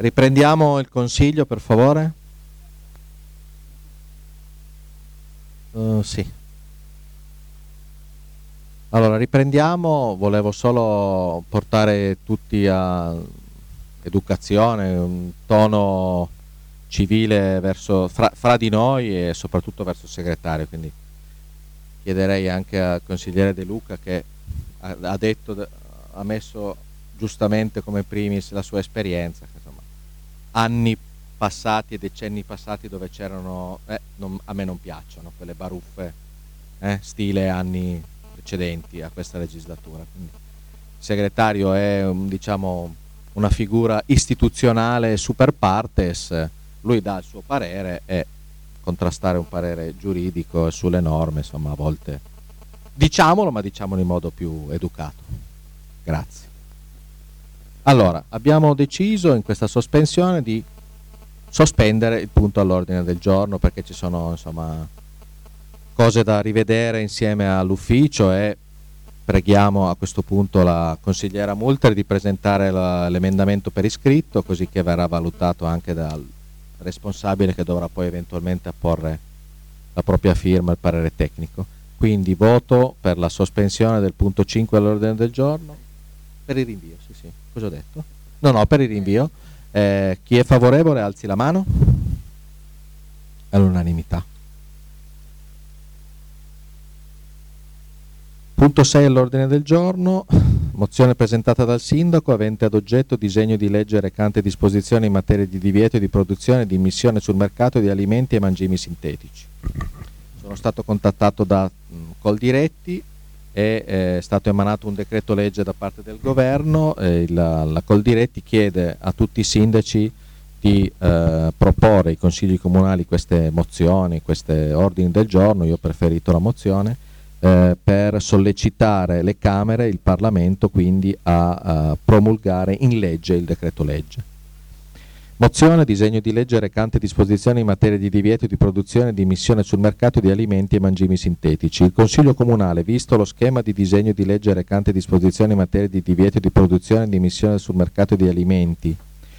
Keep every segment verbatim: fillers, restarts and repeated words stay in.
Riprendiamo il consiglio, per favore. Uh, sì. Allora, riprendiamo. Volevo solo portare tutti a educazione, un tono civile verso fra, fra di noi e soprattutto verso il segretario. Quindi chiederei anche al consigliere De Luca, che ha, ha detto, ha messo giustamente come primis la sua esperienza, che insomma anni passati e decenni passati dove c'erano, eh, non, a me non piacciono quelle baruffe, eh, stile anni precedenti a questa legislatura. Quindi il segretario è, diciamo, una figura istituzionale super partes, lui dà il suo parere e contrastare un parere giuridico sulle norme, insomma, a volte diciamolo, ma diciamolo in modo più educato. Grazie. Allora, abbiamo deciso in questa sospensione di sospendere il punto all'ordine del giorno perché ci sono, insomma, cose da rivedere insieme all'ufficio e preghiamo a questo punto la consigliera Multer di presentare la, l'emendamento per iscritto, così che verrà valutato anche dal responsabile, che dovrà poi eventualmente apporre la propria firma e il parere tecnico. Quindi voto per la sospensione del punto cinque all'ordine del giorno, per il rinvio, sì sì, cosa ho detto? No, no, per il rinvio. Eh, chi è favorevole alzi la mano. All'unanimità. Punto sei all'ordine del giorno, mozione presentata dal sindaco avente ad oggetto disegno di legge recante disposizioni in materia di divieto di produzione e di immissione sul mercato di alimenti e mangimi sintetici. Sono stato contattato da mh, Coldiretti e eh, è stato emanato un decreto legge da parte del governo e la, la Coldiretti chiede a tutti i sindaci di eh, proporre ai consigli comunali queste mozioni, queste ordini del giorno. Io ho preferito la mozione eh, per sollecitare le Camere, il Parlamento quindi a, a promulgare in legge il decreto legge. Mozione, disegno di legge recante disposizioni in materia di divieto di produzione e di immissione sul mercato di alimenti e mangimi sintetici. Il Consiglio Comunale, visto lo schema di disegno di legge recante disposizioni in materia di divieto di produzione e di immissione sul mercato di alimenti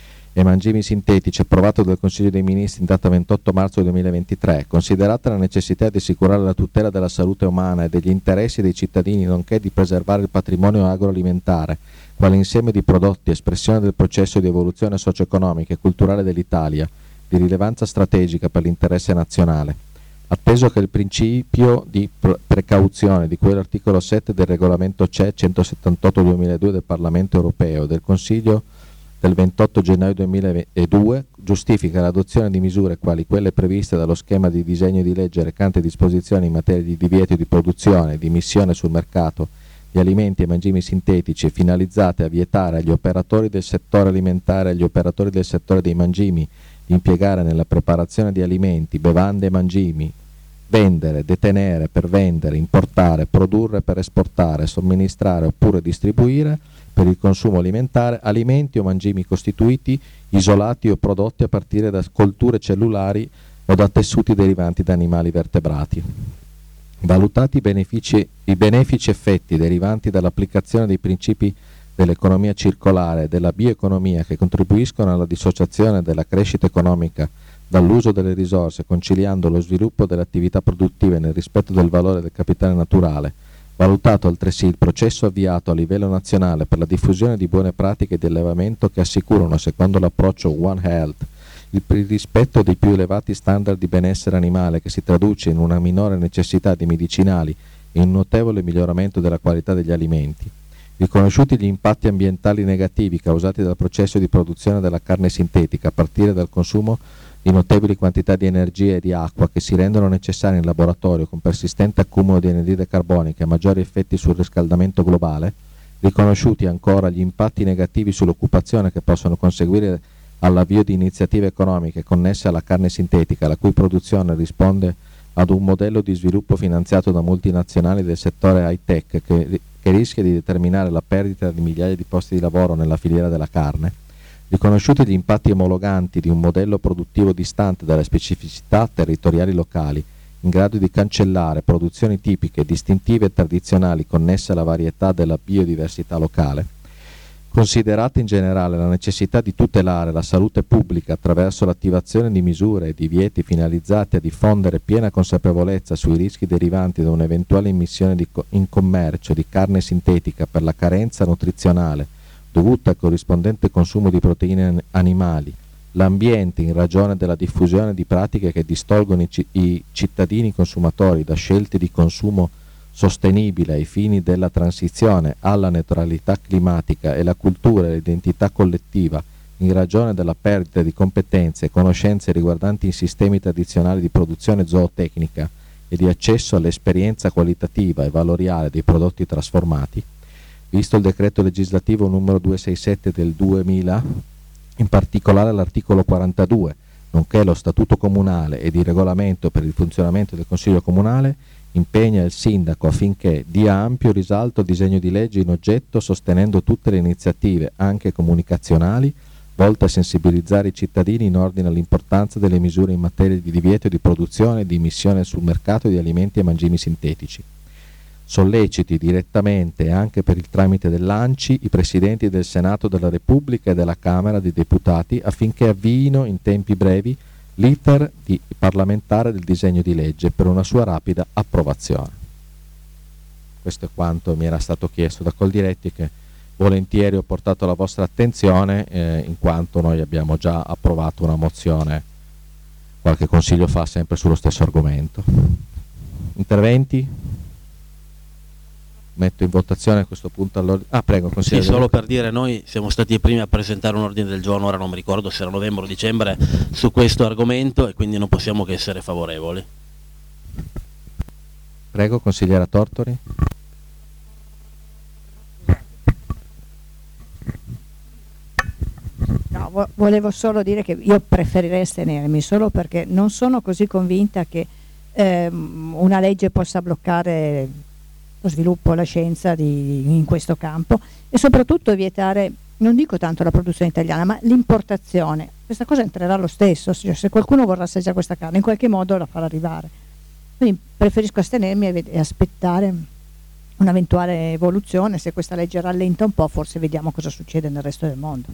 e mangimi sintetici, approvato dal Consiglio dei Ministri in data ventotto marzo duemilaventitré, considerata la necessità di assicurare la tutela della salute umana e degli interessi dei cittadini, nonché di preservare il patrimonio agroalimentare, quale insieme di prodotti, espressione del processo di evoluzione socio-economica e culturale dell'Italia, di rilevanza strategica per l'interesse nazionale, atteso che il principio di precauzione di cui all'articolo sette del regolamento C E centosettantotto duemiladue del Parlamento europeo e del Consiglio del ventotto gennaio duemiladue giustifica l'adozione di misure quali quelle previste dallo schema di disegno di legge recante disposizioni in materia di divieto di produzione e di immissione sul mercato di alimenti e mangimi sintetici, finalizzate a vietare agli operatori del settore alimentare e agli operatori del settore dei mangimi di impiegare nella preparazione di alimenti, bevande e mangimi, vendere, detenere per vendere, importare, produrre per esportare, somministrare oppure distribuire per il consumo alimentare alimenti o mangimi costituiti, isolati o prodotti a partire da colture cellulari o da tessuti derivanti da animali vertebrati. Valutati i benefici, i benefici effetti derivanti dall'applicazione dei principi dell'economia circolare e della bioeconomia che contribuiscono alla dissociazione della crescita economica dall'uso delle risorse, conciliando lo sviluppo delle attività produttive nel rispetto del valore del capitale naturale, valutato altresì il processo avviato a livello nazionale per la diffusione di buone pratiche di allevamento che assicurano, secondo l'approccio One Health, il rispetto dei più elevati standard di benessere animale, che si traduce in una minore necessità di medicinali e in un notevole miglioramento della qualità degli alimenti. Riconosciuti gli impatti ambientali negativi causati dal processo di produzione della carne sintetica, a partire dal consumo di notevoli quantità di energia e di acqua che si rendono necessari in laboratorio con persistente accumulo di anidride carbonica e maggiori effetti sul riscaldamento globale, riconosciuti ancora gli impatti negativi sull'occupazione che possono conseguire all'avvio di iniziative economiche connesse alla carne sintetica, la cui produzione risponde ad un modello di sviluppo finanziato da multinazionali del settore high-tech che, che rischia di determinare la perdita di migliaia di posti di lavoro nella filiera della carne, riconosciuti gli impatti omologanti di un modello produttivo distante dalle specificità territoriali locali, in grado di cancellare produzioni tipiche, distintive e tradizionali connesse alla varietà della biodiversità locale, Considerata in generale la necessità di tutelare la salute pubblica attraverso l'attivazione di misure e divieti finalizzati a diffondere piena consapevolezza sui rischi derivanti da un'eventuale immissione di co- in commercio di carne sintetica per la carenza nutrizionale dovuta al corrispondente consumo di proteine animali, l'ambiente in ragione della diffusione di pratiche che distolgono i, ci- i cittadini consumatori da scelte di consumo sostenibile ai fini della transizione alla neutralità climatica e la cultura e l'identità collettiva in ragione della perdita di competenze e conoscenze riguardanti i sistemi tradizionali di produzione zootecnica e di accesso all'esperienza qualitativa e valoriale dei prodotti trasformati, visto il decreto legislativo numero duecentosessantasette del duemila, in particolare l'articolo quarantadue, nonché lo statuto comunale ed il regolamento per il funzionamento del Consiglio Comunale, impegna il Sindaco affinché dia ampio risalto al disegno di legge in oggetto, sostenendo tutte le iniziative, anche comunicazionali, volte a sensibilizzare i cittadini in ordine all'importanza delle misure in materia di divieto di produzione e di immissione sul mercato di alimenti e mangimi sintetici. Solleciti direttamente e anche per il tramite dell'ANCI i Presidenti del Senato della Repubblica e della Camera dei Deputati affinché avviino in tempi brevi l'iter di parlamentare del disegno di legge per una sua rapida approvazione. Questo è quanto mi era stato chiesto da Coldiretti, che volentieri ho portato alla vostra attenzione, eh, in quanto noi abbiamo già approvato una mozione qualche consiglio fa sempre sullo stesso argomento. Interventi? Metto in votazione a questo punto all'ordine. Ah, prego, sì, solo per dire, noi siamo stati i primi a presentare un ordine del giorno, ora non mi ricordo se era novembre o dicembre, su questo argomento, e quindi non possiamo che essere favorevoli. Prego, consigliera Tortori. No, vo- volevo solo dire che io preferirei astenermi, solo perché non sono così convinta che ehm, una legge possa bloccare lo sviluppo e la scienza di, in questo campo, e soprattutto vietare, non dico tanto la produzione italiana, ma l'importazione. Questa cosa entrerà lo stesso, cioè, se qualcuno vorrà assaggiare questa carne in qualche modo la farà arrivare. Quindi preferisco astenermi e, ved- e aspettare un'eventuale evoluzione. Se questa legge rallenta un po', forse vediamo cosa succede nel resto del mondo.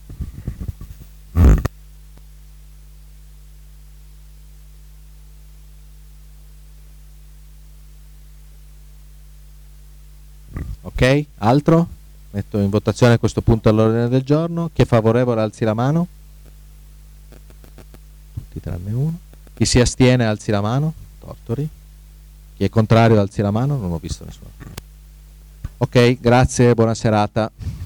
Ok, altro? Metto in votazione a questo punto all'ordine del giorno. Chi è favorevole alzi la mano. Tutti tranne uno. Chi si astiene alzi la mano. Tortori. Chi è contrario alzi la mano. Non ho visto nessuno. Ok, grazie, buona serata.